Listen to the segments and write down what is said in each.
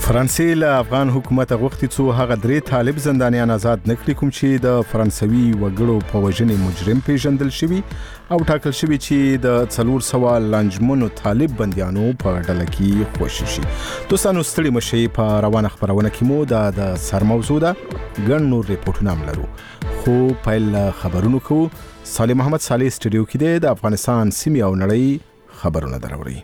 فرانسې له افغان حکومت غوښتي څو هغه درې طالب زندانیان آزاد نکړي کوم چې د فرانسوي وګړو په وژنې مجرم پیژندل شوی او ټاکل شوی چې د 400 لنجمنو طالب بنديانو په ډله کې خوشي شي. دوستانو ستړي مشي په روانه خبرونه کې مو د سرموضوع ده ګڼ نور ریپورتونه هم لرو. خو پیل خبرونو کو صالح محمد صالح سټډیو کې د افغانستان سیمه او نړۍ خبرونه دراوړي.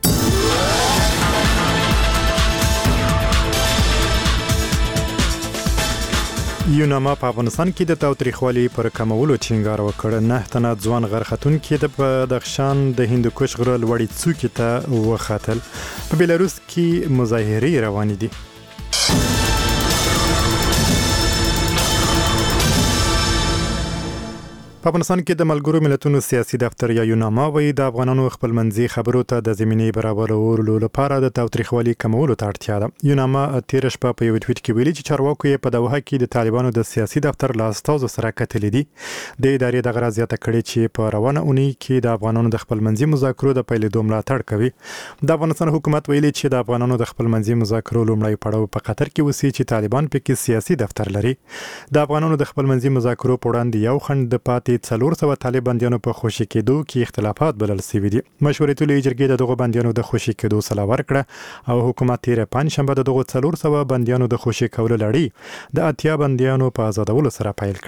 یوناما په افغانستان کې د تاوتریخوالي پر کمولو ټینګار وکړ. 9 تنه ځوان غرختون کې د بدخشان د هندوکش غره لوړې څوکې ته وختل. په بیلاروس کې مظاهرې روانې دي. په افغانستان کې د ملګرو ملتونو سیاسي دفتر یا یوناما وایي د افغانانو خپلمنځي خبرو ته د زمینې برابرولو لپاره د تاوتریخوالي کمولو ته اړتیا ده. یوناما تیر شپه په یو ټویټ کې ویلي چې چارواکو یې په دوحه کې د طالبانو د سیاسي دفتر له استازو سره کتلې دي. د ادارې دغه راز زیاته کړې چې په روانه اونۍ کې د افغانانو د خپلمنځي مذاکرو د پیلېدو ملاتړ کوي. د افغانستان حکومت ویلي چې د افغانانو د خپلمنځي مذاکرو لومړی پړاو په قطر کې وسی چې طالبان پکې سیاسي دفتر لري. د افغانانو د خپلمنځي مذاکرو په وړاندې یو خند د پاتې 400 طالب بنديانو په خوشي کېدو کې اختلافات بلل شوي دي. مشورتي لوی جرګې د دغو بنديانو د خوشي کېدو سلا ورکړه او حکومت تیر پنځشنبه د دغو 400 بنديانو د خوشي کولو لړۍ د 80 بنديانو په آزادولو سره پیل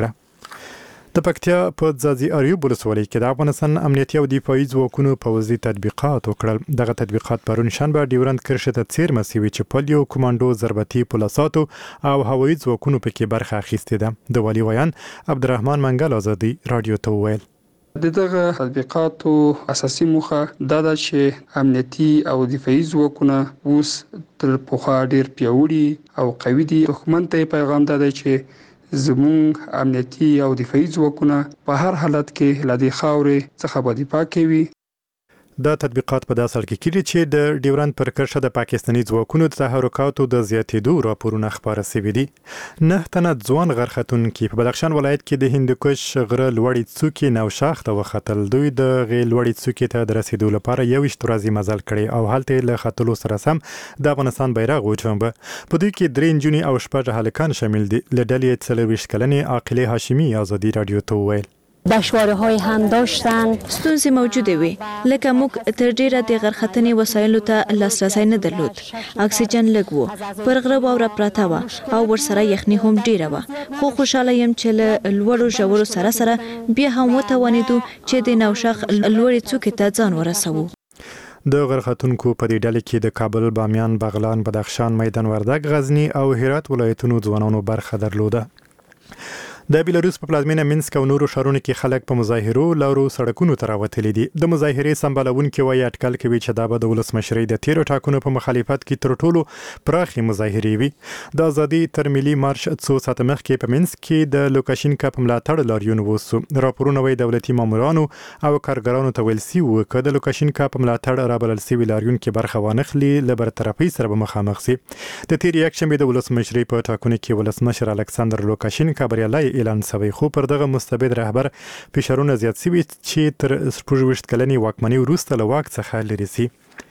کړه. د پکتیا په ځاځي اریوب ولسوالۍ کې د افغانستان امنیتي او دفاعي ځواکونو پوځي تطبیقات وکړل. دغه تطبیقات پرون شنبه ډیورند کرښې ته څیرمه شوي چې پولیو کمانډو ضربتي پولیساتو او هوایي ځواکونو پکې برخه اخیستې ده. د والي ویان عبدالرحمن منګل آزادي رادیو ته وویل دغه تطبیقاتو اساسي موخه دا ده چې امنیتي او دفاعي ځواکونه اوس تر پخوا ډیر پیاوړي او قوي دي. دښمن ته پیغام دا دی چې زموږ امنیتي او دفاعي ځواکونه په هر حالت کې له دې خاورې څخه به دفاع کوي. دا تطبیقات په داسې حال کې کېږي چې د ډیورند پر کرښه د پاکستاني ځواکونو د تحرکاتو د زیاتېدو راپورونه خپاره شوي دي. 9 تنه ځوان غرختونکي په بدخشان ولایت کې د هندوکش غره لوړې څوکې نوشاخ ته وختل. دوی د غې لوړې څوکې ته د رسیدو لپاره 21 ورځې مزل کړی او هلته له ختلو سره سم د افغانستان بیرغ وچومبه. په دوی کې 3 نجونې او 6 هلکان شامل دي. له ډلې 24 کلنې عاقله هاشمي آزادي رادیو ته وویل دشواره های هم داشتن. ستونزې موجوده وي لکه موږ تر ډیره د غرختنې وسایلو ته لاسرسی نه درلود. اکسیجن لږ و، پر غره واوره پراته وه او ورسره یخني هم ډیره وه. خو خوشاله یم چې له لوړو ژورو سره سره بیا هم وتوانېدو چې د نوشاخ لوړې څوکې ته ځان ورسوو. د غرختونکو په دې ډلې کې د کابل، بامیان، بغلان، بدخشان، میدان وردګ، غزنی او هرات ولایتونو ځوانانو برخه درلوده. د بیلاروس په پلازمینه مینسک او نورو ښارونو کې خلک په مظاهرو لارو سړکونو ته راوتلي دي. د مظاهرې سمبالونکي وایي اټکل کوي چې دا به د ولسمشرۍ د تیرو ټاکنو په مخالفت کې تر ټولو پراخې مظاهرې وي. د ازادي تر ملي مارش څو ساعته مخکې په مینسک کې د لوکاشینکا په ملاتړ لاریون وسو. راپورونه وایي دولتي مامورانو او کارګرانو ته ویل شوي وو که د لوکاشینکا په ملاتړ رابلل شوي لاریون کې برخه وانخلي له برطرفۍ سره به مخامخ شي. د تیر یکشنبې د ولسمشرۍ په ټاکنو کې ولسمشر الکساندر لوکاشینکا بریالی اعلان شوی، خو پر دغه مستبد رهبر فشارونه زیات شوي چې تر 26 کلنې واکمنۍ وروسته له واک څخه لرې شي.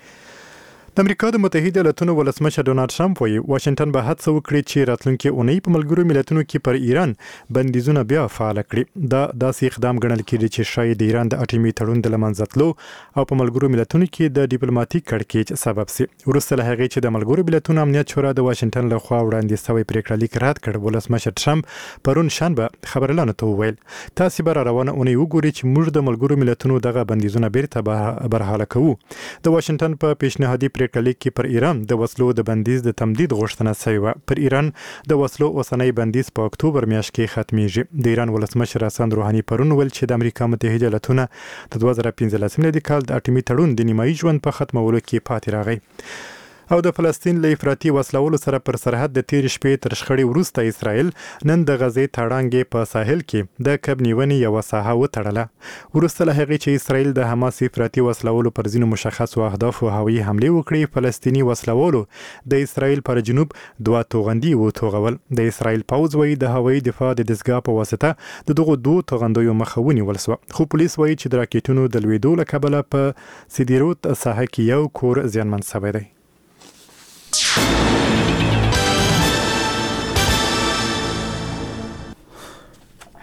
د امریکا د متحده ایالاتونو ولسمشر ډونالد ټرمپ وایي واشنگټن به هڅه وکړي چې راتلونکي اونۍ په ملګرو ملتونو کې پر ایران بندیزونه بیا فعال کړي. دا داسې اقدام ګڼل کېږي چې شاید د ایران د اټومي تړون د له منځه تلو او په ملګرو ملتونو کې د ډیپلوماټیک کړکېچ سبب شي. وروسته له هغې چې د ملګرو ملتونو امنیت شورا د واشنگټن لخوا وړاندې شوی پریکړه لیک رد کړ، ولسمشر ټرمپ پرون شنبه خبريالانو ته وویل تاسو به روانه اونۍ وګورئ چې موږ د ملګرو ملتونو دغه بندیزونه بیرته برحاله کوو. د واشنگټن په پیشنهادي پریکړه لیک کې پر ایران د وسلو د بندیز د تمدید غوښتنه شوې وه. پر ایران د وسلو اوسنی بندیز په اکتوبر میاشت کې ختمیږي. د ایران ولسمشر حسن روحاني پرون ویل چې د امریکا متحده ایالاتونه د 2015 میلادي کال د اټومي تړون د نیمایي ژوند په ختمولو کې پاتې راغی. او د فلسطین له افراطي وسلولو سره پر سرحد د تیر شپې تر شخړې وروسته اسرائیل نن د غزې تړانګې په ساحل کې د کب نیونې یوه ساحه وتړله. وروسته له هغې چې اسرائیل د حماس افراطي وسلولو پر ځینو مشخصو اهدافو هوایي حملې وکړې، فلسطیني وسلولو د اسرائیل پر جنوب 2 توغندي وتوغول. د اسرائیل پوځ وایي د هوایي دفاع د دستګاه په واسطه د دغو 2 توغندیو مخه ونیول شوه، خو پولیس وایي چې د راکېټونو د لوېدو له کبله په سیدیروت ساحه کې یو کور زیانمن شوی دی.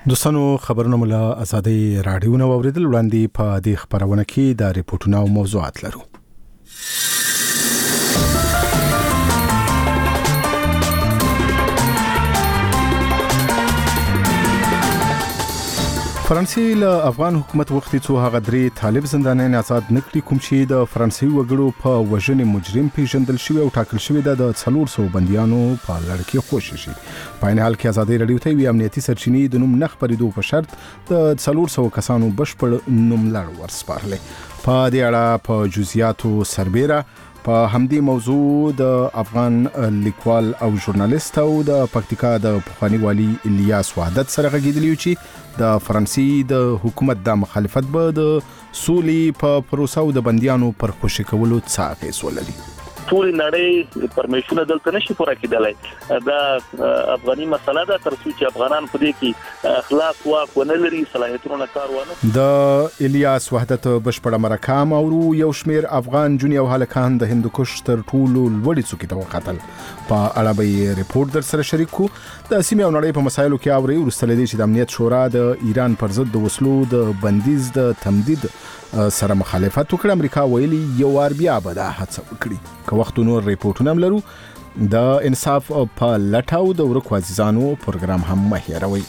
دوستانو خبرونه مله ازادي رادیو نو اوریدل وړاندې په دې خبرونه کې د ریپورتونو او موضوعات لرو. فرانسې له افغان حکومت وختي څو هغه درې طالب زندانیان آزاد نکړي کوم چې د فرانسوي وګړو په وژنې مجرم پیژندل شوی او ټاکل شوی د 400 بنديانو په لړ کې خوشی شي. په عین حال کې ازادي رادیو ته وی امنیتي سرچینې د نوم نخ پریدو په شرط د 400 کسانو بشپړ نوم لړ ورسپارلې. په دې اړه په جزئیاتو سربېره په همدې موضوع د افغان لیکوال او ژورنالیست او د پکتیکا د پخوانی والی الیاس وحدت سره غږیدلی چې د فرانسې د حکومت د مخالفت به د سولې په پروسه او د بنديانو پر خوشی کولو څه اغیز ولري. ټول نړۍ پرمیشن دلته نشي پوره کېدلای. دا افغاني مسله ده تر څو چې افغانان په دې کې اخلاق واک ونه لري صلاحیتونه کار ونه. د الیاس وحدت بشپړه مرکه او یو شمیر افغان جونی او هلکان د هندوکش تر ټولو لوړې څوکې ته وختل. په اړه به ریپورت در سره شریک کو. د سیمې او نړۍ په مسایلو کې اوري ورسته لدی چې د امنیت شورا د ایران پر ضد د وسلو د بندیز د تمدید سره مخالفت وکړ. امریکا ویلي یو وار بیا به دا هڅه وکړي. که وخت نور ریپورتونه لرو د انصاف په لټاو د ورکو عزیزانو پروګرام هم مهیروي.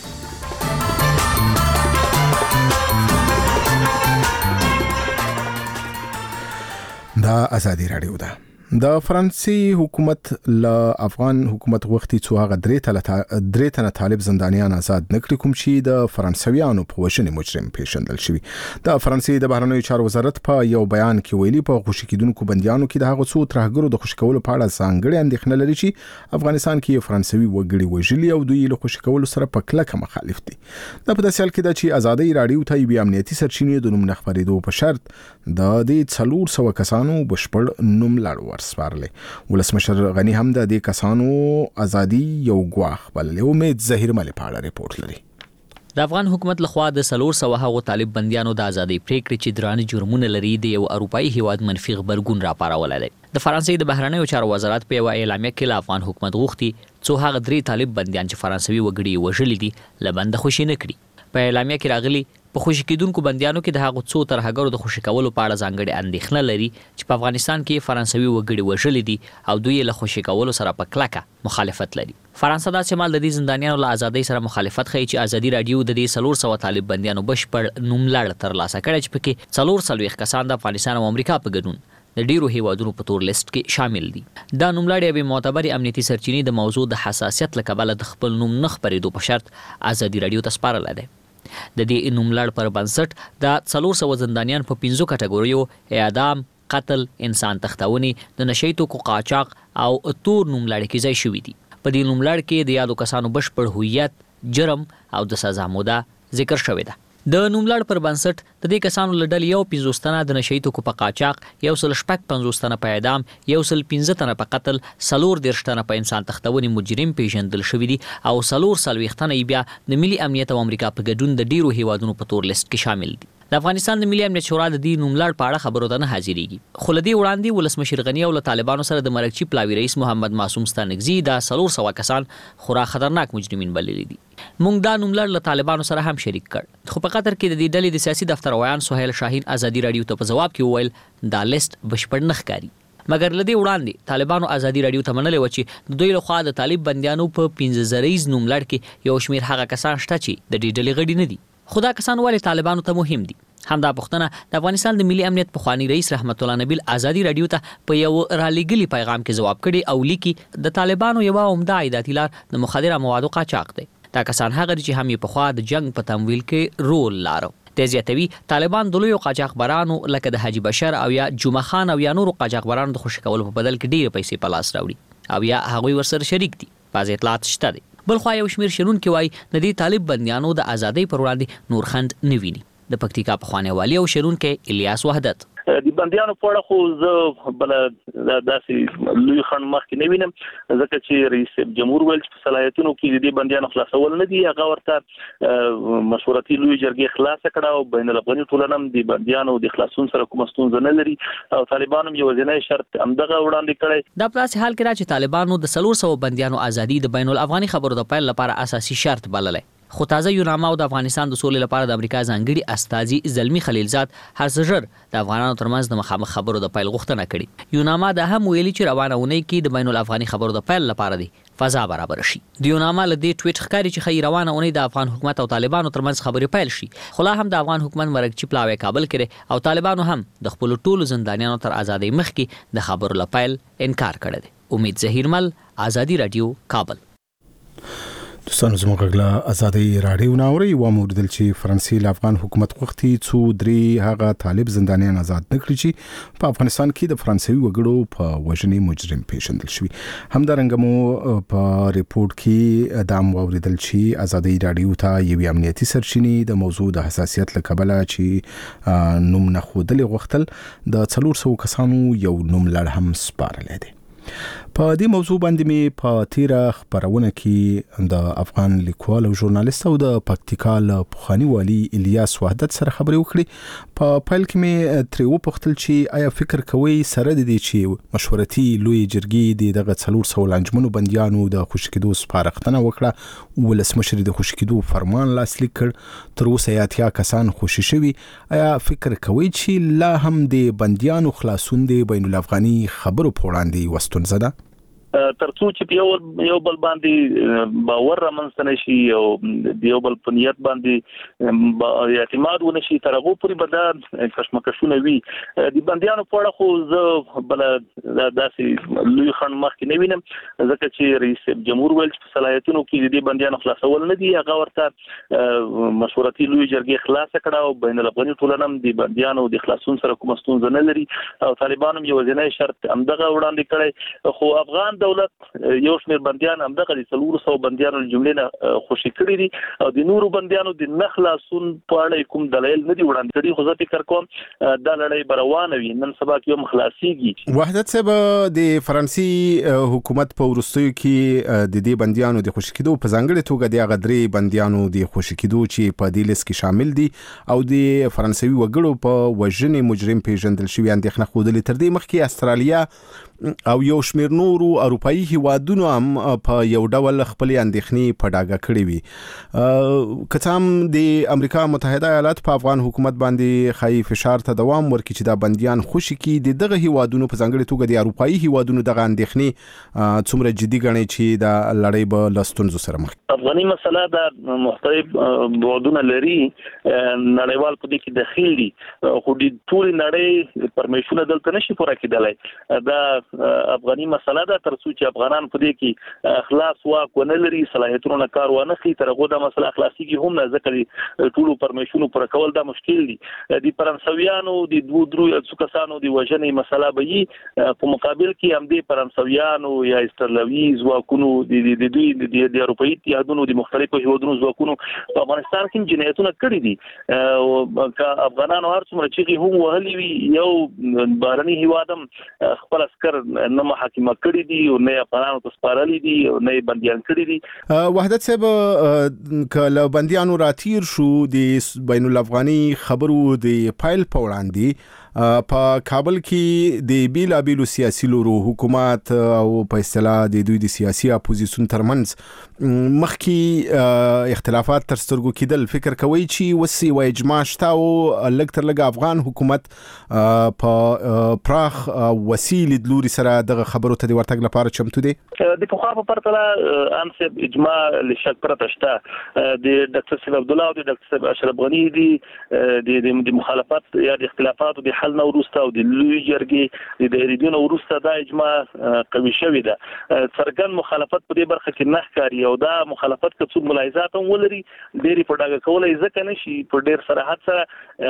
دا ازادي رادیو ده. د فرانسې حکومت له افغان حکومت وختي څو هغه درې تنه طالب زندانیان آزاد نکړي کوم چې د فرانسویانو په وژنې مجرم پیژندل شوی. د فرانسې د بهرنیو چارو وزارت په یو بیان کې ویلي په خوشی کېدونکو بنديانو کې د هغه څو ترهګرو د خوشی کولو په اړه ځانګړي اندېښنه لري چې افغانستان کې فرانسوي وګړي وژلي او دوی له خوشی کولو سره په کلکه مخالف دي. دا په داسې حال کې ده چې ازادي رادیو ته یو امنیتي سرچینې د نوم نه خبرېدو په شرط د دې 400 کسانو بشپړ نوم لړ ورسپارلې. ولسمشر غنی هم د دې کسانو ازادي یو ګواښ بللې. امید ظهیر ملي پاړه ریپورت لري. د افغان حکومت لخوا د 400 هغو طالب بنديانو د ازادي پریکړې چې درانه جرمونه لري د یو اروپאי هیواد منفي خبرګون راپارولی دی. د فرانسې د بهرنیو چارو وزارت په یو اعلامیه کې له افغان حکومت غوښتي څو هغه درې طالب بنديان چې فرانسوي وګړي وژلي دي له بنده خوشي نه کړي. په اعلامیه کې راغلي په خوشی کېدونکو بنديانو کې د هغو څو ترهګرو د خوشی کولو په اړه ځانګړي اندېښنه لري چې په افغانستان کې فرانسوي وګړي وژلي دي او دوی له خوشی کولو سره په کلکه مخالفت لري. فرانسه دا شمال د دې زندانیانو له ازادۍ سره مخالفت کوي چې ازادي رادیو د دې 400 طالب بنديانو بشپړ نوم لړ ترلاسه کړی چې پکې 440 کسان د افغانستان او امریکا په ګډون د ډیرو هیوادونو په تور لیست کې شامل دي. دا نوملړ به معتبر امنیتي سرچینې د موضوع د حساسیت لکبله د خپل نوم نه خبرېدو په شرط ازادي رادیو ته سپارل دي. د دې نوملړ پر بنسټ د 400 زندانیان په 5 کټګوریو اعدام، قتل، انسان تختونې، د نشئی توکو قاچاق او تور نوملړ کې ځای شوی دي. په دې نوملړ کې د یادو کسانو بشپړ هویت، جرم او د سزا موده ذکر شوی ده. د نوملړ پر بنسټ د دې کسانو له ډلې یو 50 تنه د نشئی توکو په قاچاق، 150 تنه په اعدام، 115 تنه په قتل، 4 تنه په انسان تختونې مجرم پیژندل شوی دي او 4 تنه بیا د ملي امنیت او امریکا په ګډون د ډیرو هیوادونو په تور لیست کې شامل دي. د افغانستان د ملي امنیت شورا د دې نوملړ په اړه خبرو ته نه حاضرېږي. خو له دې وړاندې ولسمشر غنی او له طالبانو سره د مرکچی پلاوي رئیس محمد معصوم ستانکزي دا 400 کسان خورا خطرناک مجرمین بللي دي. مونږ دا نوملړ له طالبانو سره هم شریک کړ. خو په قطر کې د دې ډلې د سیاسي دفتر ویان سهیل شاهین ازادي رادیو ته په جواب کې وویل دا لیست بشپړ نه ښکاري. مګر لدی وړاندې طالبانو ازادي رادیو ته منلې و چې د دوی له خوا د طالب بنديانو په 15 نوملړ کې یو شمیر هغه کسان شته چې د دې ډلې غړي نه دي. خدا کسان ولې طالبانو ته مهم دي؟ همدا پښتنه د افغانستان د ملي امنیت پخوانی رئیس رحمت الله نبیل ازادي رادیو ته په یو رالیګلی پیغام کې جواب کړي او لیکي د طالبانو یو عمده عایداتي لار د مخدره موادو قاچاق دی. دا کسان هغه چې هم یې په خوا د جنگ په تمویل کې رول لارو. د زیاتوي طالبان د لویو قاچاقبرانو لکه د حاجی بشر او یا جمعه خان او یا نورو قاچاقبرانو د خوشی کولو په بدل کې ډېر پیسې په لاس راوړي او یا هغوی ورسره شریک دي. بعض اطلاعات شته دي. بل خو یو شمیر شنونکي وایي د دې طالب بنديانو د ازادۍ پر وړاندې نور خند نه ویني. د پکتیکا پخوانی والی او شنونکي الیاس وحدت د بنديانو په اړه خو زه بل داسې لوی خن مخکې نه وینم ځکه چې رئیس جمهور ویل چې په صلاحیتونو کې د بنديانو خلاصول نه دي. هغه ورته مشورتي لوی جرګې خلاص کړه او بین الافغاني ټولنه د بنديانو د خلاصون سره کوم ستونزه نه لري او طالبانو یو ځینې شرط همدغه وړاندې کړی. دا په حال کې چې طالبانو د 400 بنديانو ازادي د بین الافغاني خبرو د پیل لپاره اساسي شرط بللی. خو تازه یوناما او د افغانستان د سولې لپاره د امریکا ځانګړي استازي زلمی خلیلزاد هر څه ژر د افغانانو ترمنځ د مخامخ خبرو د پیل غوښتنه کړې. یوناما د هم ویلي چې روانه ونې کې د بین الافغاني خبرو د پیل لپاره دی فضا برابر شي. د یوناما له دې ټویټ ښکاري چې خیر روانه ونې د افغان حکومت او طالبانو ترمنځ خبرې پیل شي. خو لا هم د افغان حکومت مرکچی پلاوی کابل کړي او طالبانو هم د خپل ټولو زندانیانو تر ازادۍ مخکې د خبرو لپاره انکار کړی دی. امید ظهیرمل، آزادی رادیو، کابل. دوستانو زموږ غلا ازادي رادیو ناوري و موردل چې فرانسې له افغان حکومت غوښتي څو درې هغه طالب زندانیان آزاد نکړي چې په افغانستان کې د فرانسوي وګړو په وژنې مجرم پیژندل شوی. همدارنګه مو په ریپورت کې دا موردل چې ازادي رادیو ته یو امنیتي سرچینې د موضوع د حساسیت له کبله چې نوم نه خودل غوښتل د 400 کسانو یو نوم لړ هم سپارل دي. په دې موضوع باندې می په تیره خبرونه کې د افغان لیکوال او ژورنالیست او د پکتیکا له پخوانی والی الیاس وحدت سره خبرې وکړې. په پیل کې می ترې وپوښتل چې آیا فکر کوي سره د دې چې مشورتي لوی جرګې دغه 400 لانجمنو بنديانو د خوشکېدو سپارښتنه وکړه، ولسمشر د خوشکېدو فرمان لاسلیک کړ، تر اوسه 80 کسان خوشي شوي. آیا فکر کوي چې لا هم د بنديانو خلاصون د بین الافغاني خبرو په وړاندې وستونزه ده؟ ترڅو چې یو بل باندې باور رامنځته نشي او یو بل په نیت باندې اعتماد ونشي تر هغه پورې به دا کشمکشونه وي. د بنديانو په اړه خو زه بل داسې لوی خن مخکې نه وینم، ځکه چې رئیس جمهور ویل چې په صلاحیتونو کې د بنديانو خلاصول نه دي. هغه ورته مشورتي لوی جرګې خلاص کړه او بین الافغاني ټولنه هم د بنديانو د خلاصون سره کوم ستونزه نه لري او طالبانو یو ځینې شرط همدغه وړاندې کړی. خو افغان دولت یو شمېر بنديان همدغه د 400 بنديانو جملې نه خوشي کړی دي او د نورو بنديانو د نخلاصون په اړه کوم دلایل نه دي وړاندې کړي. خو زه فکر کوم دا لړۍ روانه وي، نن سبا کې هم خلاصيږي. وحدت صاحب، د فرانسې حکومت په ورستیو کې د دې بنديانو د خوشي کېدو په ځانګړي توګه د غدري بنديانو د خوشي کېدو چې په دې لیست کې شامل دي او د فرانسوي وګړو په وژنې مجرم پیژندل شوی اندېښنه خوده تر دې مخکې استرالیا او یو شمېر نورو اروپאי هیوادونو هم په یو ډول خپل اندېښنې په ډاګه کړې وي. که هم د امریکا متحده ایالات په افغان حکومت باندې خای فشار ته دوام ورکړي چې دا بنديان خوشي کړي، دغه هیوادونو په ځانګړي توګه د اروپאי هیوادونو دغه اندېښنې څومره جدي ګڼي چې دا لړۍ به لستونزو سره مخ. افغاني مسله د مختلف بعدونه لري، نړیوال په دې کې داخل دي، خو د ټول نړۍ پرمیشن دلته نشي پوره کېدلای. دا افغاني مسله ده، ترڅو چې افغانان په دې کې خلاص واک ونه لري، صلاحیتونو نه کار ونه خي، تر هغه د مسله خلاصيږي هم نه، ځکه ټول پرمیشنو پر کول دا مشکل دي. د فرانسویانو د 2-3 کسانو د وژنې مسله به یي په مقابل کې هم د فرانسویانو یا استرالوي ځواکونو د دوی د اروپאי اتحادونو د مختلفو هیوادونو ځواکونو په افغانستان کې جنایتونه کړي دي. او افغانانو هر څومره چې هم وهلي وي، یو بهرني هیواد هم خپل عسكر نه محاکمه کړی دي او نه افغانانو ته سپارلي دي او نه بنديان کړی دي. وحدت صاحب، کله بنديانو راتیر شو د بین الافغاني خبرو د پایل په وړاندې په کابل کې د بیلابیلو سیاسي لورو حکومت او په اصطلاح د دوی د سیاسي اپوزیسیون ترمنځ مخکې اختلافات تر سترګو کېدل. فکر کوي چې وسي و اجماع شته او لږ تر لږ افغان حکومت په پراخ وسیل د لوري سره دغه خبرو ته د ورتګ لپاره چمتو دي؟ د پخوا په پرتله انسب اجماع لشک پرته شته. د ډاکټر سید عبد الله او د ډاکټر صاحب اشرف غنی د مخالفت یا د اختلافاتو د حل نو ورسته او د لوی جرګې د ریډیو ورسته دا اجماع قوي شوې ده. څرګند مخالفت په دې برخه کې نه ښکاري او دا مخالفت که څو ملاحظات هم ولري ډېری په ډاګه کولای ځکه نشي په ډېر صراحت سره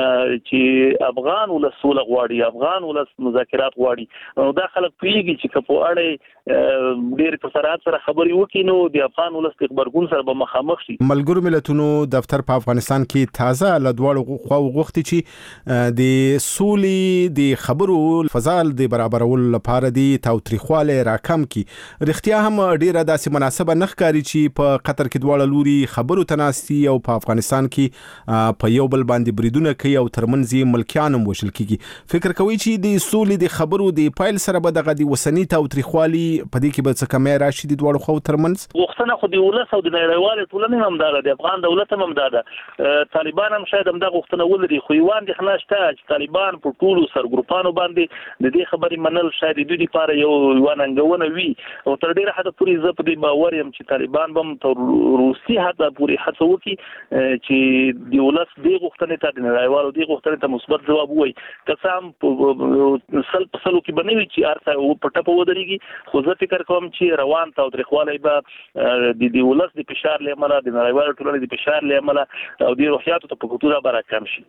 چې افغان ولس سوله غواړي، افغان ولس مذاکرات غواړي. نو دا خلک پیږي چې په اړه ډېر په صراحت سره خبري وکړي نو د افغان ولس د خبرګون سره به مخامخ شي. ملګرو ملتونو دفتر په افغانستان کې تازه له دواړو خواو غوښتي چې د سولې سولې د خبرو فضال د برابرولو لپاره د تاوتریخواله راکم کی رښتیا هم ډیره داسې مناسبه نه ښکاري چې په قطر کې دواړه لوري خبرو تناستي او په افغانستان کې په یو بل باندې بریدونه کوي او ترمنځ ملکیان هم وشل کیږي. فکر کوي چې د سولې د خبرو د پایل سره به دغه د وسنی تاوتریخوالي په دې کې به څه کمی راشي د دواړو خو ترمنځ؟ وختونه خو د ولس او د نړیوال ټولنې هم دا د افغان دولت هم دا طالبان هم شاید هم دا غوښتنه ولري خو یوان د خناشته چې طالبان په ټولو سرګروپانو باندې د دې خبرې منل شاید د دوی لپاره یو وننګونه وي او تر ډیره حد پورې زه په دې باور یم چې طالبان هم تر روسي حد پورې هڅه وکړي چې د ولس د غوښتنې ته د نړیوالو د غوښتنې ته مثبت ځواب وایي. که هم سلو کې بنوي چې ارته په ټپه ودرېږي خو زه فکر کوم چې روان تاوتریخوالی به د ولس د فشار له امله د نړیوال ټولنې د فشار له امله او د روحیاتو ته په خطوره برکم شي.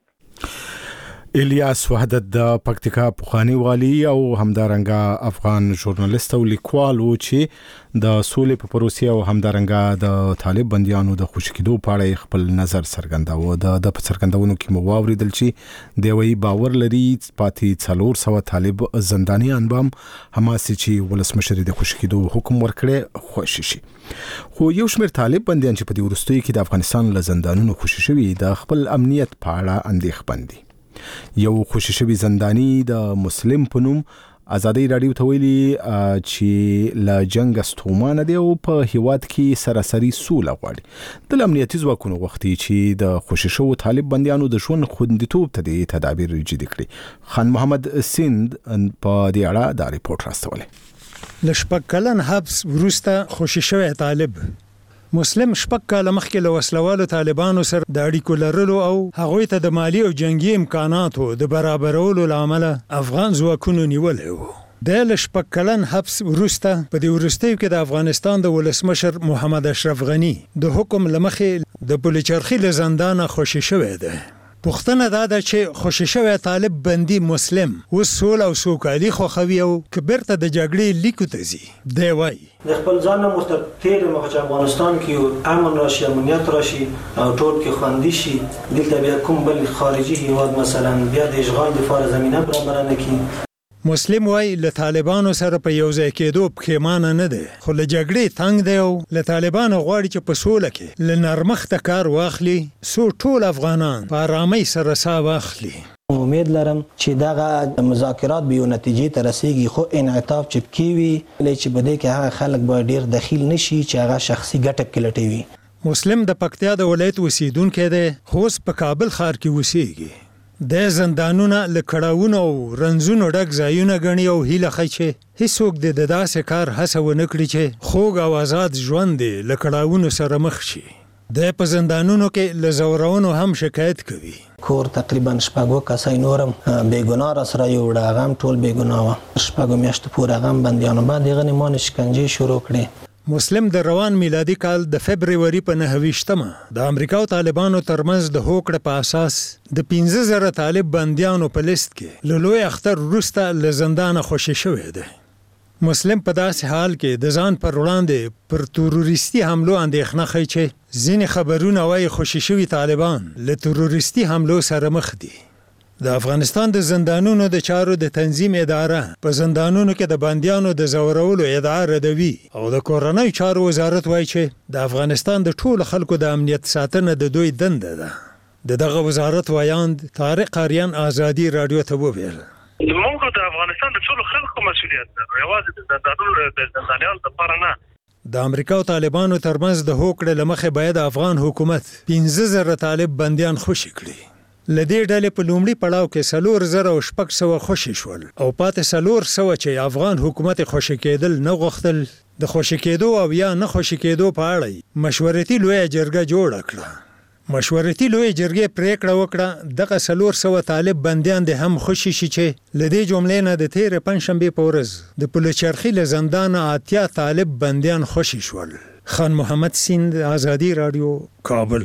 الیاس وحدت د پکتیکا پخوانی والی او همدارنګه افغان ژورنالیست او لیکوال و چې د سولې په پروسې او همدارنګه د طالب بنديانو د خوشکېدو په اړه خپل نظر څرګنداوه. د څرګندونو کې مو واوریدل چې د وی باور لري پاتې 400 طالب زندانیان بم حماسي چې ولسمشر د خوشکېدو حکم ورکړي خوشی شي. خو یو شمېر طالب بنديان چې په دې ورستۍ کې د افغانستان له زندانونو خوشی شوي د خپل امنیت په اړه اندېښمن دي. یو خوشی شوی زندانی د مسلم په نوم ازادي رادیو ته ویلي چې له جنگ ستومانه دی او په هیواد کې سراسري سوله غواړي. د امنیتي ځواکونو وختي چې د خوشی شوو طالب بنديانو د ژوند خوندیتوب ته د تدابیر جدي کړي. خان محمد سیند په دې اړه دا ریپورت راستولی. لشپک کلن حبس وروسته خوشی شوی طالب مسلم شپږ کاله مخکې له وسلوالو طالبانو سره د اړیکو لرلو او هغوی ته د مالی او جنگي امکاناتو د برابرولو لامل افغان ځواکونو نیولې وو. د لشپږ کلن حبس وروسته په دې وروستیو کې د افغانستان د ولسمشر محمد اشرف غنی د حکم لمخې د پولیچرخي له زندانه خوشی شوی دی. پوښتنه دا ده چې خوشی شوی طالب بندي مسلم اوس سوله او سوکالي خوښوي او که بیرته د جګړې لیکو ته ځي. دی وایي د خپل ځان نه مستقیر مخ افغانستان کې امن راشي امنیت راشي او ټول کې خوندي شي دلته بیا کوم بل خارجي هیواد مثلا بیا د اشغال لپاره زمينه برابر نه کړي. مسلم وای له طالبانو سره په یو ځای کېدو پښیمانه نه دی خو له جګړې تنګ دی او له طالبانو غواړي چې په سوله کې له نرمښته کار واخلي څو ټول افغانان په آرامۍ سره ساه واخلي. امید لرم چې دغه مذاکرات به یو نتیجې ته رسیږي خو انعطاف چې کیوي چې بده کې هغه خلک به ډیر دخیل نشي چې هغه شخصي ګټه کې لټوي. مسلم د پکتیا د ولایت اوسیدونکی دی خو په کابل ښار کې اوسېږي. د زندانونو له کړهونو او رنځونو ډک ځایونه ګڼي او هیله کوي چې هیڅوک د داسې کار هڅه ونه کړي چې خوږ او آزاد ژوند له کړهونو سره مخ شي. د په زندانونو کې له زورونو هم شکایت کوي. کور تقریبا شپږ کسای نورم بیګناه را سره یو ډاغم ټول بیګناه شپږ میاشتې پورې غم بنديانو باندې غنیمانه شکنجه شروع کړي. مسلم د روان میلادي کال د فبرवरी په 29مه د امریکا او طالبانو ترمنځ د هوکړې په اساس د 15000 طالب بنديانو په لیست کې له لوی اختر وروسته له زندانه خوشی شوی دی. مسلم په داسې حال کې د ځان پر وړاندې پر تروریستي حملو اندېښنه کوي چې ځینې خبرونه وايي خوشی شوي طالبان له تروریستي حملو سره مخ دي. د افغانستان د زندانونو د چارو د تنظیم اداره په زندانونو کې د بنديانو د زورولو ادعا ردوي او د کورنۍ چارو وزارت وایي چې د افغانستان د ټولو خلکو د امنیت ساتنه د دوی دنده ده. دغه وزارت وایاند طارق قاریان ازادي رادیو ته وویل موږ د افغانستان د ټولو خلکو مسؤلیت ده یوازې د زندانونو د زندانیانو لپاره نه. د امریکا او طالبانو ترمنځ د هوکړې لمخې باید افغان حکومت 15000 طالب بنديان خوشي کړي. لدې ډلې په لومړي پړاو کې 4600 خوشي شول او پاتې 400 چې افغان حکومت خوشي کېدل نه غوښتل. د خوشي کېدو او یا نه خوشي کېدو په اړه مشورتي لوی جرګه جوړ کړه. مشورتي لوی جرګې پریکړه وکړه دغه 400 طالب بنديان د هم خوشي شي چې لدې جملې نه د تیر پنځشنبه په ورځ د پولیچرخي له زندانه 80 طالب بنديان خوشي شول. خان محمد سیند ازادي رادیو کابل.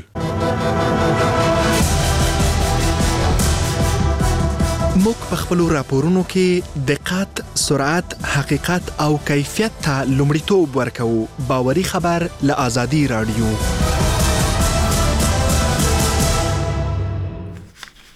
موږ په خپل راپورونو کې دقت، سرعت، حقیقت او کیفیت ته لومړیتوب ورکوو. باوري خبر له ازادي رادیو.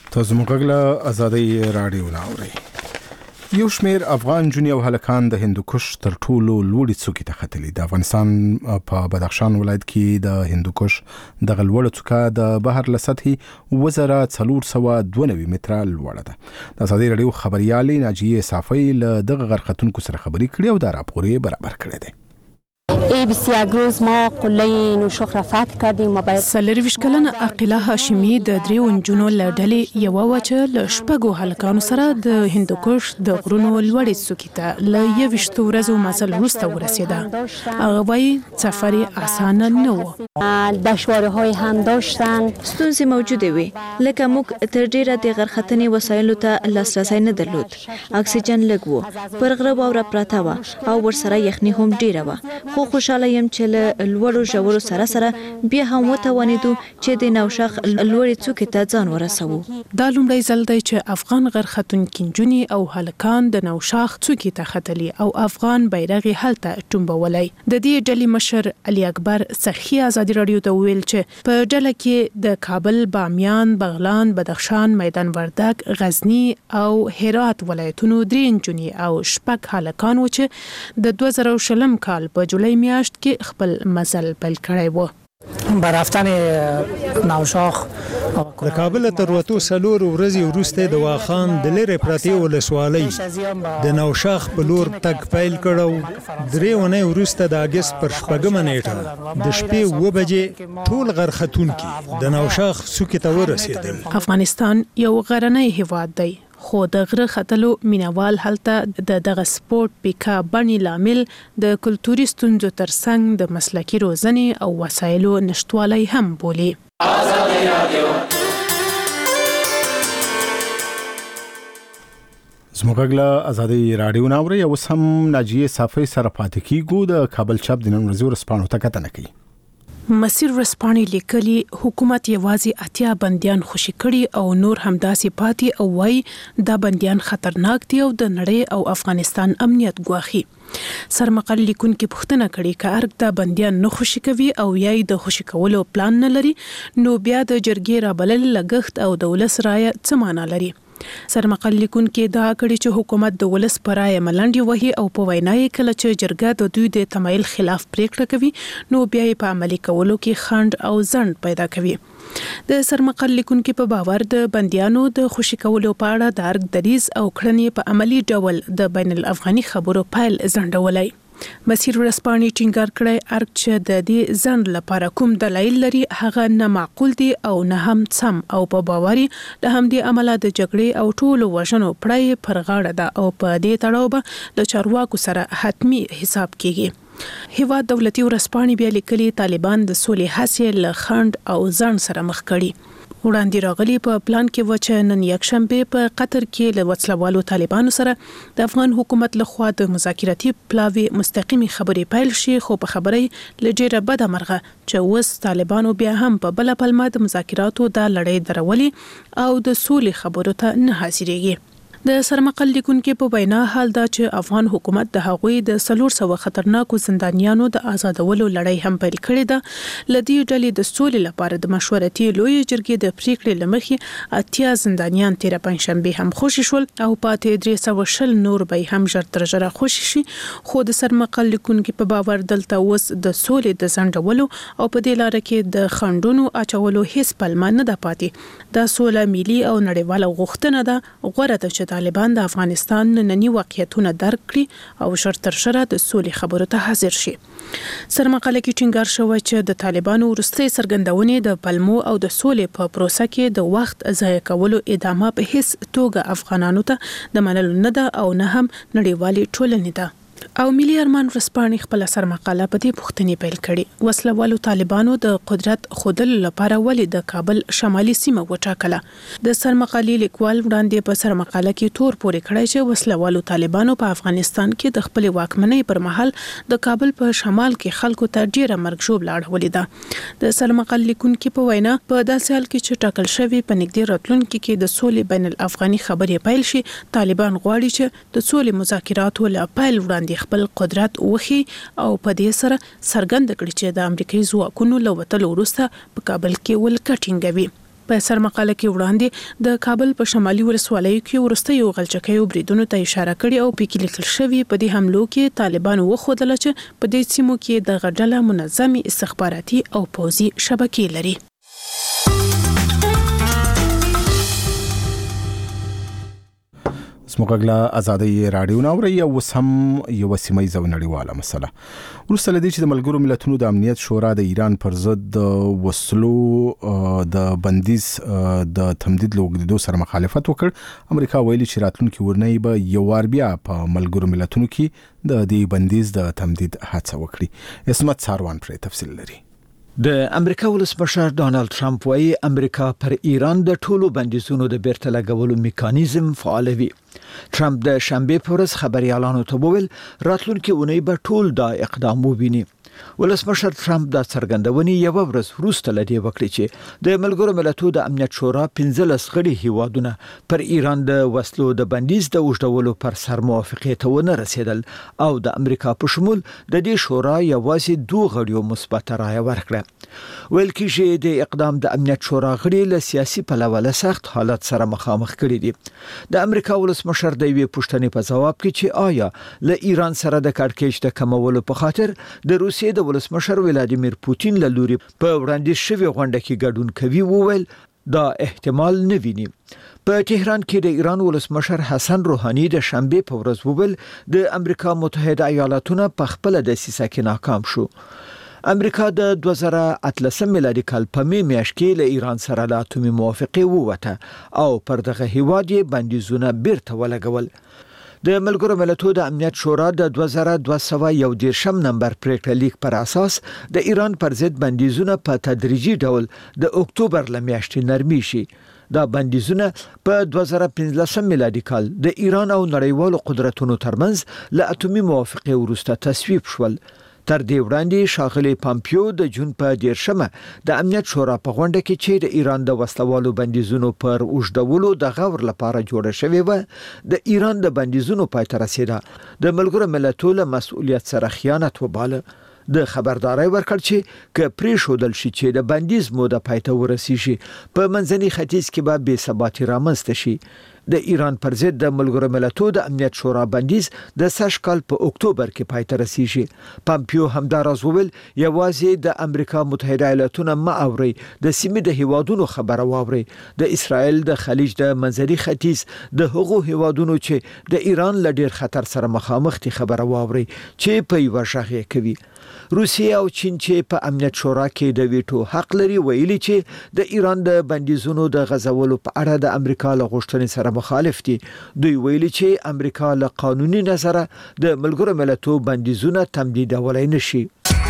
تاسو موږ له آزادۍ رادیو ناوړي. یو شمیر افغان جونی او هلکان د هندوکش تر ټولو لوړې څوکې ته ختلي. د افغانستان په بدخشان ولایت کې د هندوکش د لوړه څوکه د بحر له سطحې 2492 متره لوړه ده. د آزادۍ رادیو خبريالې ناجیه صافی له دغه غرختونکو سره خبرې کړې او دا راپور یې برابر کړی دی. 21 روز ما قله نوشخ را فتح کردیم و باید سلرویش کلن عقیله هاشمی د دریو نجونو له ډلې یوه وه چې له شپږو هلکانو سره د هندوکش د غرونو لوړې څوکې ته له 21 ورځو مزل وروسته ورسېده. هغه وایي سفر یې اسانه نه و. دشواره‌های هم داشتن. ستونزې موجودې وې لکه موږ تر ډیره د غرختنې وسایلو ته لاسرسی نه درلود. اکسیجن لږ و، پر غره واوره پراته وه او ورسره یخني هم ډیره وه. خو خوشاله یم چې له لوړو ژورو سره بیا هم وتوانېدو چې د نوشاخ لوړې څوکې ته ځان ورسوو. دا لومړی ځل دی چې افغان غرختونکي نجونې او هلکان د نوشاخ څوکې ته ختلي او افغان بیرغ یې هلته ټومبولی. د دې ډلې مشر علي اکبر سخي ازادي راډیو ته وویل چې په ډله کې د کابل، بامیان، بغلان، بدخشان، میدان وردګ، غزني او هرات ولایتونو 3 نجونې او 6 هلکان و چې د 2020 کال په جولای میاشت کې خپل مزل پیل کړی و. برفتن نوشاخ د کابل تر وته 4 ورځې وروسته د واخان د لری پرتی ولسوالۍ د نوشاخ په لور تګ پیل کړو. 3 ونې وروسته د اگست پر 4 نیټه د شپې 2 بجې ټول غرختونکي د نوشاخ څوکې ته ورسېدل. افغانستان یو غرنی هیواد دی خو د غره ختلو مینوال هلته دغه سپورت پیکا بڼې لامل د کلتوري ستونزو ترڅنګ د مسلکي روزنې او وسایلو نشټوالی هم بولي. زموږ له آزادۍ رادیو ناوړي او سم ناجیه صافی سره پاتې کیږو. د کابل چاپ د نن ورځې ورسپانو ته کتنه کوي. مسیر ورسپانې لیکلي حکومت یوازې 80 بندیان خوشي کړي او نور همداسې پاتې او وایي دا بندیان خطرناک دي او د نړۍ او افغانستان امنیت ګواښي. سرمقال لیکونکي پوښتنه کړې که ارګ دا بندیان نه خوشي کوي او یا د خوشي کولو پلان نه لري نو بیا د جرګې رابلل لګښت او د ولس رایه څه معنا لري. سرمقال لیکونکي دا کړي چې حکومت د ولس پر رایه ملنډي وهي او په وینا یې کله چې جرګه د دوی د تمایل خلاف پریکړه کوي نو بیا یې په عملي کولو کې خنډ او ځنډ پیدا کوي. د سرمقال لیکونکي په باور د بندیانو د خوشي کولو په اړه د ارګ دریز او کړنې په عملی ډول د بین الافغاني خبرو پایل ځنډولای. مسیر ورسپانې ټینګار کړی ارګ چې د دې ځنډ لپاره کوم دلایل لري هغه نه معقول دي او نه هم سم او په باوري له همدې عمله د جګړې او ټولو وژنو پړای پر غاړه ده او په دې تړاو به د چارواکو سره حتمی حساب کیږي. هیواد دولتي ورسپانې بیا لیکلي طالبان د سولې هڅې له خنډ او ځنډ سره مخ کړي. وړاندې راغلي په پلان کې و چې نن یکشنبه په قطر کې له وسلوالو طالبانو سره د افغان حکومت لخوا د مذاکراتي پلاوي مستقيمي خبرې پیل شي خو په خبرې لږه بده مرغه چې وس طالبانو بیا هم په بل پلمه د مذاکراتو د لړۍ درولي او د سولې خبرو ته نه حاضرېږي. د سرمقال لیکونکي په وینا حال دا چې افغان حکومت د هغوی د 400 خطرناکو زندانیانو د آزادولو لړۍ هم پیل کړې ده. لدی ډلې د سولې لپاره د مشورتي لوی جرګې د پریکړې لمخې 80 زندانیان تیر پنځشنبه هم خوشي شول او پاتې 320 نور به هم ژر تر ژره خوشي شي. خو د سرمقال لیکونکي په باور دلته اوس د سولې د ځنډولو او په دې لار کې د خنډونو اچولو هیڅ پلمه نه ده پاتې. دا سوله ملي او نړیواله غوښتنه ده. غوړه ده چې طالبان د افغانستان نننی واقعیتونه درک کړي او شر تر شره د سولې خبرو ته حاضر شي. سرمقاله کې ټینګار شوی چې د طالبانو وروستي سرګندونې د پلمو او د سولې په پروسه کې د وخت ضایع کولو ادامه په هیڅ توګه افغانانو ته د منلو نه ده او نه هم نړیوالې ټولنې ده. او ملي ارمان ورسپانې خپل سرمقاله په دې پوښتنې پیل کړي. وسلوالو طالبانو د قدرت خودل لپاره ولې د کابل شمالي سیمه وټاکله. د سرمقالې لیکوال وړاندې په سرمقاله کې تور پورې کړی چې وسلوالو طالبانو په افغانستان کې د خپل واکمنۍ پر مهال د کابل په شمال کې خلکو ته ډیره مرګ ژوبله اړولې ده. د سرمقال لیکونکي په وینا په داسې حال کې چې ټاکل شوی په نږدې راتلونکي کې د سولې بین الافغاني خبرې پیل شي طالبان غواړي چې د سولې مذاکراتو له پیل وړاندې خپل قدرت وخی او په دې سره څرګند کړي چې د امریکایي ځواکونو له وتلو وروسته په کابل کې ولکټینګوي. په سرمقاله کې وړاندې د کابل په شمالي ولسوالیو کې ورستیو غلچکیو بریدونو ته اشاره کړې او په کې لیکل شوی په دې حملو کې طالبان وښودل چې په دې سیمو کې د غډله منظمي استخباراتي او پوځي شبکې لري. سموږغلا ازادي رادیو ناوړي او سم یو سیمه زو نړیواله مسله ورسره لدی چې د ملګرو ملتونو د امنیت شورا د ایران پر ضد د وسلو د بندیز د تمدید لوګدو سره مخالفت وکړ. امریکا ویلي چې راتلونکي ورنۍ به یو وار بیا په ملګرو ملتونو کې د دې بندیز د تمدید هڅه وکړي. اسمت ساروان پر تفصیل لري. د امریکا ولسمشر ډانلډ ټرمپ وايي امریکا پر ایران د ټولو بندیزونو د بیرته لګولو میکانیزم فعالوي. ټرمپ د شنبه په ورځ خبريالانو ته وویل راتلونکي اونۍ به ټول دا اقدام وبیني. ولسمشر ټرمپ دا څرګندونې یو ورځ وروسته لدی وکړي چې د ملګرو ملتونو د امنیت شورا 15 غړي هیوادونه پر ایران د وسلو د بندیز د اوږدولو پر سر موافقه ته ونه رسیدل او د امریکا په شمول د دې شورا یوازې 2 غړیو مثبت رائے ورکړه. ویل کېږي د اقدام د امنیت شورا غړي له سیاسي پلوه له سخت حالت سره مخامخ کړي دي. د امریکا ولسمشر د یوې پوښتنې په جواب کې چې آیا له ایران سره د کړکېچ د کمولو په خاطر د روسیې د ولسمشر ولادیمیر پوتین له لوري په وړاندیز شوی غونډه کې ګډون کوي وویل دا احتمال نه ویني. په تهران کې د ایران ولسمشر حسن روحاني د شنبه په ورځ وویل د امریکا متحده ایالاتونه په خپل د سیسه کې ناکام شو. امریکا د 2013 میلادي کال په میاشت کې له ایران سره د اتومي موافقه ووته او پر دغه هیواد بندیزونه بیرته ولګول. د ملګرو ملتونو د امنیت شورا د 2211 نمبر پریکړه لیک پر اساس د ایران پر ضد بندیزونه په تدریجي ډول د اکتوبر لمیاشتې نرمي شي. دا بندیزونه په 2015 میلادي کال د ایران او نړیوالو قدرتونو ترمنځ له اتومي موافقه وروسته تصویب شول. تر دې وړاندې ښاغلي پامپیو د جون په 10مه د امنیت شورا په غونډه کې چې د ایران د وسلوالو بندیزونو پر اوږدولو د غور لپاره جوړه شوې و د ایران د بندیزونو پای ته رسیده د ملګرو ملتونو له مسؤلیت سره خیانت وباله. د خبرداري ورکړ چې ک پرې شودل شي چې د بندیز موده پای ته ورسیږي په منځني ختیځ کې به بې ثباتي رامنځته شي. د ایران پر ضد د ملګرو ملتونو د امنیت شورا بندیز د سږ کال په اکتوبر کې پای ته رسیږي. پامپیو همداراز وویل یوازې د امریکا متحده ایالاتونو ما اوري د سیمې د هیوادونو خبره واوري د اسرائیل د خلیج د منځري ختیځ د هغو هیوادونو چې د ایران له ډیر خطر سره مخامخ دي خبره واوري چې په یو ژغه کوي. روسیه او چین چې په امنیت شورا کې د ویټو حق لري ویلي چې د ایران د بندیزونو د غزولو په اړه د امریکا له غوښتنې سره مخالف دي. دوی ویلي چې امریکا له قانوني نظره د ملګرو ملتونو بندیزونه تمدیدولای نشي.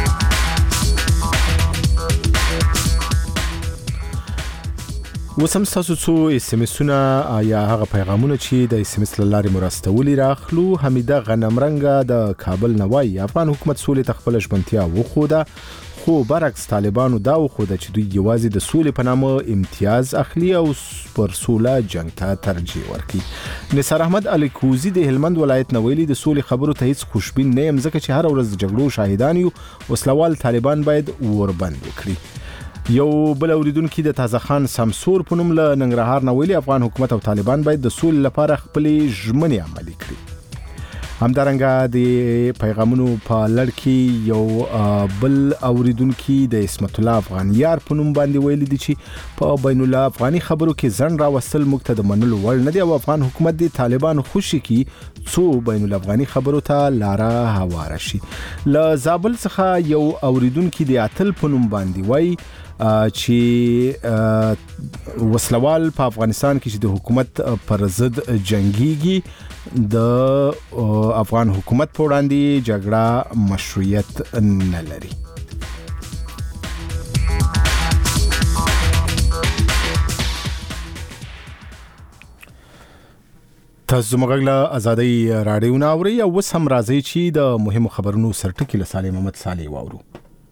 وسم تاسو څو اسمسونه یا هغه پیغامونه چې د اسمس لارې مرستولي راخلو. حمیده غنمرنګه د کابل نوای افغان حکومت سولې تخپل ژمنتیا وخوده خو برعکس طالبانو دا وخوده چې دوی یوازې د سولې په نامه امتیاز اخلي او پر سوله جنگ ته ترجیح ورکړي. نثار احمد الیکوزی د هلمند ولایت نوویلی د سولې خبرو ته هیڅ خوشبین نه یم ځکه چې هر ورځ د جګړو شاهدان یو. وسلوال طالبان باید وربند وکړي. یو بل اوریدونکو د تازه خان سمسور په نوم له ننګرهار نوویلی افغان حکومت او طالبان باید د سولې لپاره خپل ژمنې عملي کړي. همدارنګه د پیغامونو په لړ کې یو بل اوریدونکو د اسمت الله افغانیار په نوم باندې ویلي دي چې په بین الله افغاني خبرو کې ځن راوستل موږ ته د منلو وړ نه دی او افغان حکومت د طالبان خوشي کې څو بین الله خبرو ته لاره هواره شي. له زابل څخه یو اوریدونکو د اتل په نوم باندې وایي چې وسلوال په افغانستان کې چې د حکومت پر ضد جنگيږي د افغان حکومت په وړاندې جګړه مشروعیت نه لري. تاسو زموږ له ازادي رادیو ناوړي او وس هم راځي چې د مهمو خبرونو سرټکی له سالم محمد صالح واورو.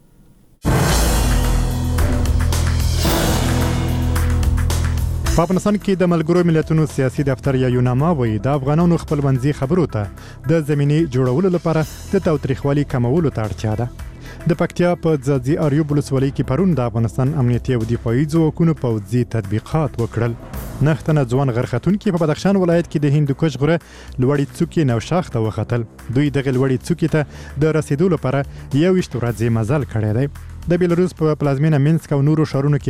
په افغانستان کې د ملګرو ملتونو سیاسي دفتر یا یوناما وایي د افغانانو خپلمنځي خبرو ته د زمینې جوړولو لپاره د تاوتریخوالي کمولو ته اړتیا ده. د پکتیا په ځاځي اریوب ولسوالۍ کې پرون د افغانستان امنیتي او دفاعي ځواکونو پوځي تطبیقات وکړل. نختنه ځوان غرختونکي په بدخشان ولایت کې د هندوکش غره لوړې څوکې نوشاخ ته وختل. دوی دغه لوړې څوکې ته د رسیدو لپاره 21 ورځې مزل کړی دی. د بیلاروس په پلازمینه مینسک او نورو ښارونو کې